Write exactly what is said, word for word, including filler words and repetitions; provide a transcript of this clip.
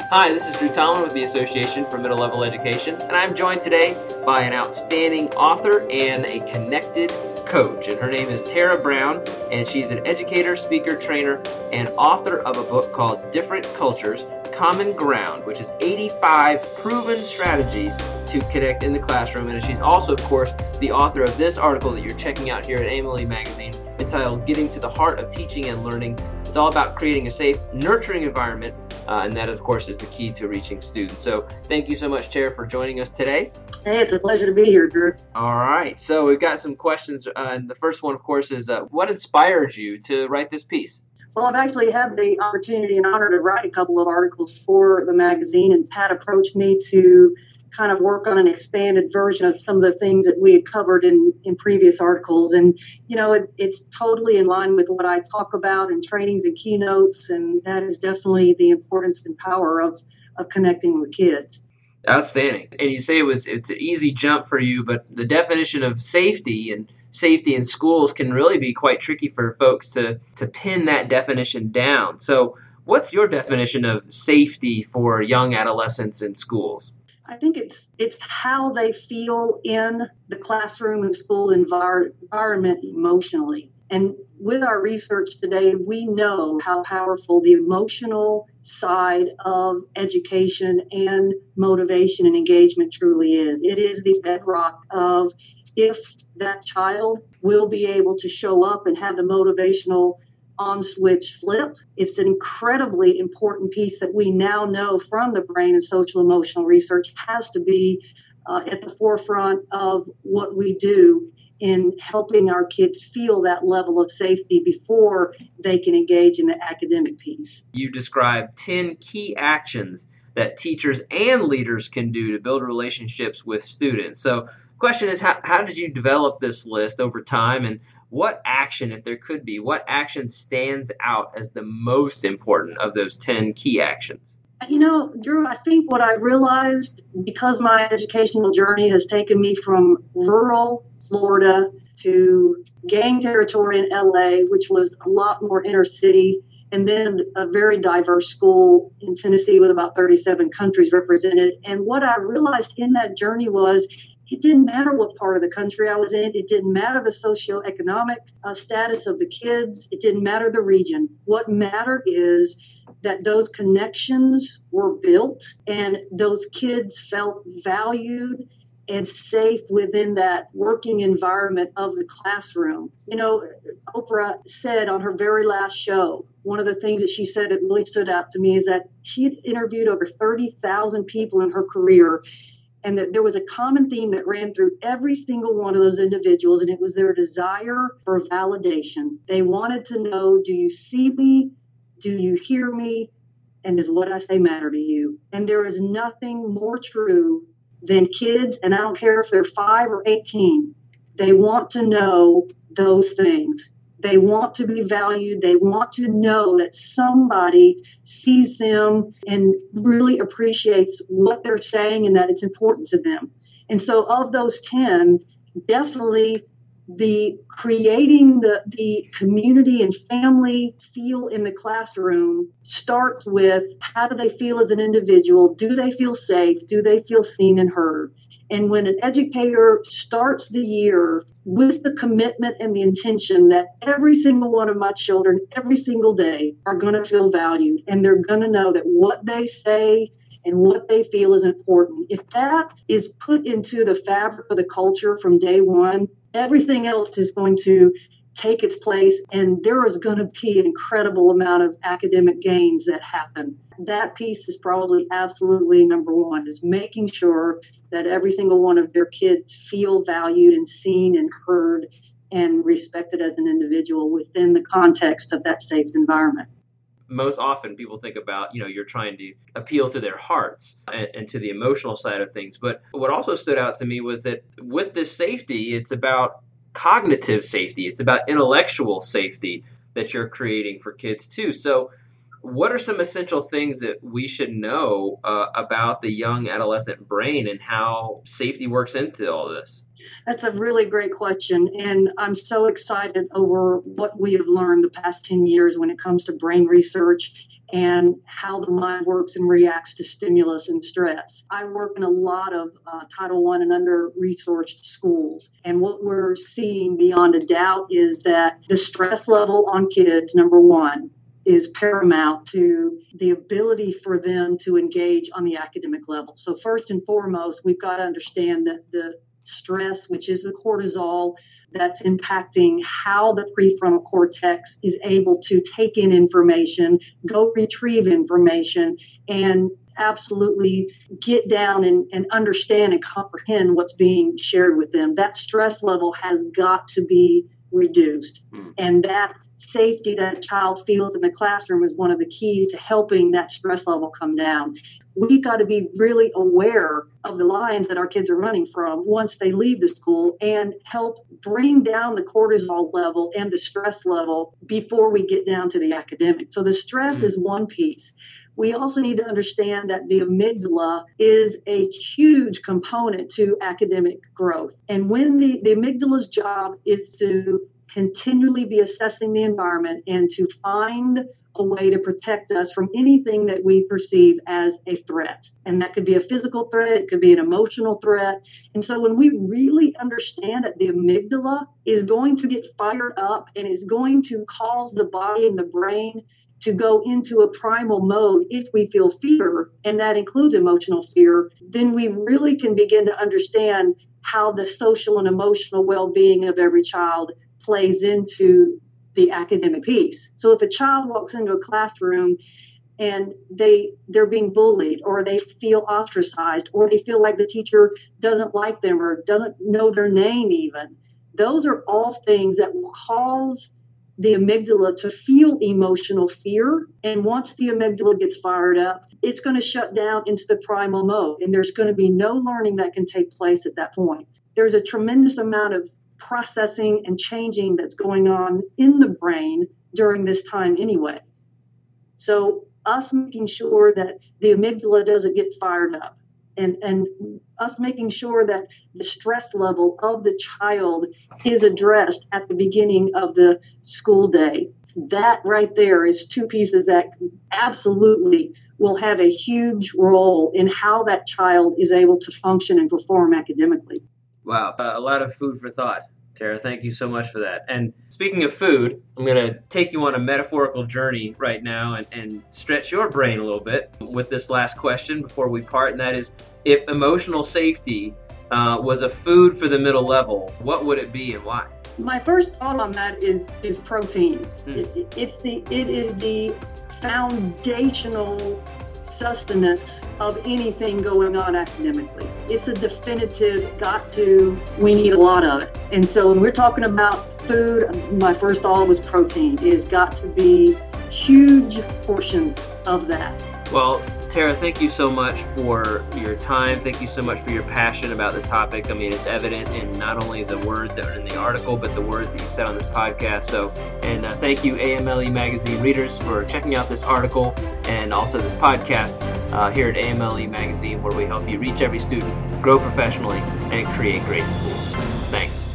Hi, this is Drew Tomlin with the Association for Middle Level Education, and I'm joined today by an outstanding author and a connected coach. And her name is Tara Brown, and she's an educator, speaker, trainer, and author of a book called Different Cultures, Common Ground, which is eighty-five proven strategies to connect in the classroom. And she's also, of course, the author of this article that you're checking out here at A M L E Magazine, entitled Getting to the Heart of Teaching and Learning. It's all about creating a safe, nurturing environment, uh, and that, of course, is the key to reaching students. So thank you so much, Tara, for joining us today. Hey, it's a pleasure to be here, Drew. All right, so we've got some questions, uh, and the first one, of course, is uh, what inspired you to write this piece? Well, I've actually had the opportunity and honor to write a couple of articles for the magazine, and Pat approached me to kind of work on an expanded version of some of the things that we had covered in, in previous articles. And, you know, it, it's totally in line with what I talk about in trainings and keynotes, and that is definitely the importance and power of, of connecting with kids. Outstanding. And you say it was it's an easy jump for you, but the definition of safety and safety in schools can really be quite tricky for folks to, to pin that definition down. So what's your definition of safety for young adolescents in schools? I think it's it's how they feel in the classroom and school envir- environment emotionally. And with our research today, we know how powerful the emotional side of education and motivation and engagement truly is. It is the bedrock of if that child will be able to show up and have the motivational on switch flip. It's an incredibly important piece that we now know from the brain and social emotional research has to be uh, at the forefront of what we do in helping our kids feel that level of safety before they can engage in the academic piece. You described ten key actions that teachers and leaders can do to build relationships with students. So the question is, how, how did you develop this list over time, and what action, if there could be, what action stands out as the most important of those ten key actions? You know, Drew, I think what I realized, because my educational journey has taken me from rural Florida to gang territory in L A, which was a lot more inner city, and then a very diverse school in Tennessee with about thirty-seven countries represented. And what I realized in that journey was it didn't matter what part of the country I was in. It didn't matter the socioeconomic uh, status of the kids. It didn't matter the region. What mattered is that those connections were built and those kids felt valued and safe within that working environment of the classroom. You know, Oprah said on her very last show, one of the things that she said that really stood out to me is that she had interviewed over thirty thousand people in her career, and that there was a common theme that ran through every single one of those individuals, and it was their desire for validation. They wanted to know, do you see me? Do you hear me? And does what I say matter to you? And there is nothing more true than kids, and I don't care if they're five or eighteen, they want to know those things. They want to be valued. They want to know that somebody sees them and really appreciates what they're saying and that it's important to them. And so of those ten, definitely the creating the, the community and family feel in the classroom starts with how do they feel as an individual? Do they feel safe? Do they feel seen and heard? And when an educator starts the year with the commitment and the intention that every single one of my children, every single day, are going to feel valued, and they're going to know that what they say and what they feel is important. If that is put into the fabric of the culture from day one, everything else is going to take its place, and there is going to be an incredible amount of academic gains that happen. That piece is probably absolutely number one, is making sure that every single one of their kids feel valued and seen and heard and respected as an individual within the context of that safe environment. Most often people think about, you know, you're trying to appeal to their hearts and, and to the emotional side of things. But what also stood out to me was that with this safety, it's about cognitive safety. It's about intellectual safety that you're creating for kids too. So what are some essential things that we should know uh, about the young adolescent brain and how safety works into all this? That's a really great question. And I'm so excited over what we have learned the past ten years when it comes to brain research and how the mind works and reacts to stimulus and stress. I work in a lot of uh, Title One and under-resourced schools, and what we're seeing beyond a doubt is that the stress level on kids, number one, is paramount to the ability for them to engage on the academic level. So first and foremost, we've got to understand that the stress, which is the cortisol, that's impacting how the prefrontal cortex is able to take in information, go retrieve information, and absolutely get down and, and understand and comprehend what's being shared with them. That stress level has got to be reduced. Mm. And that safety that a child feels in the classroom is one of the keys to helping that stress level come down. We've got to be really aware of the lines that our kids are running from once they leave the school and help bring down the cortisol level and the stress level before we get down to the academic. So the stress mm-hmm. is one piece. We also need to understand that the amygdala is a huge component to academic growth. And when the, the amygdala's job is to continually be assessing the environment and to find a way to protect us from anything that we perceive as a threat. And that could be a physical threat, it could be an emotional threat. And so when we really understand that the amygdala is going to get fired up and is going to cause the body and the brain to go into a primal mode if we feel fear, and that includes emotional fear, then we really can begin to understand how the social and emotional well-being of every child plays into the academic piece. So if a child walks into a classroom and they they're being bullied, or they feel ostracized, or they feel like the teacher doesn't like them or doesn't know their name even, those are all things that will cause the amygdala to feel emotional fear. And once the amygdala gets fired up, it's going to shut down into the primal mode, and there's going to be no learning that can take place at that point. There's a tremendous amount of processing and changing that's going on in the brain during this time anyway. So us making sure that the amygdala doesn't get fired up, and, and us making sure that the stress level of the child is addressed at the beginning of the school day, that right there is two pieces that absolutely will have a huge role in how that child is able to function and perform academically. Wow, uh, a lot of food for thought, Tara. Thank you so much for that. And speaking of food, I'm going to take you on a metaphorical journey right now and, and stretch your brain a little bit with this last question before we part, and that is, if emotional safety uh, was a food for the middle level, what would it be and why? My first thought on that is is protein. Mm. It, it's the it is the foundational sustenance of anything going on academically. It's a definitive got to, we need a lot of it. And so when we're talking about food, my first thought was protein. It has got to be huge portions of that. Well, Tara, thank you so much for your time. Thank you so much for your passion about the topic. I mean, it's evident in not only the words that are in the article, but the words that you said on this podcast. So, and uh, thank you, A M L E Magazine readers, for checking out this article and also this podcast uh, here at A M L E Magazine, where we help you reach every student, grow professionally, and create great schools. Thanks.